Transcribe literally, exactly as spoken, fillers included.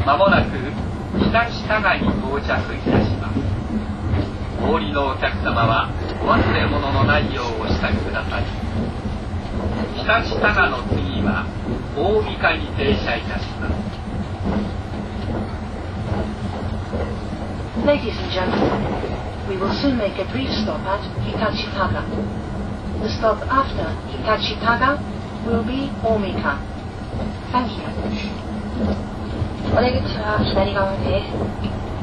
まもなく北北賀に到着いたします。お降りのお客様はお忘れ物のないようお支度ください。北北賀の次は大三課に停車いたします。 Ladies and gentlemen, we will soon make a brief stop at Hitachitaga. The stop after Hitachitaga will be Omika. Thank you. お出口は左側です。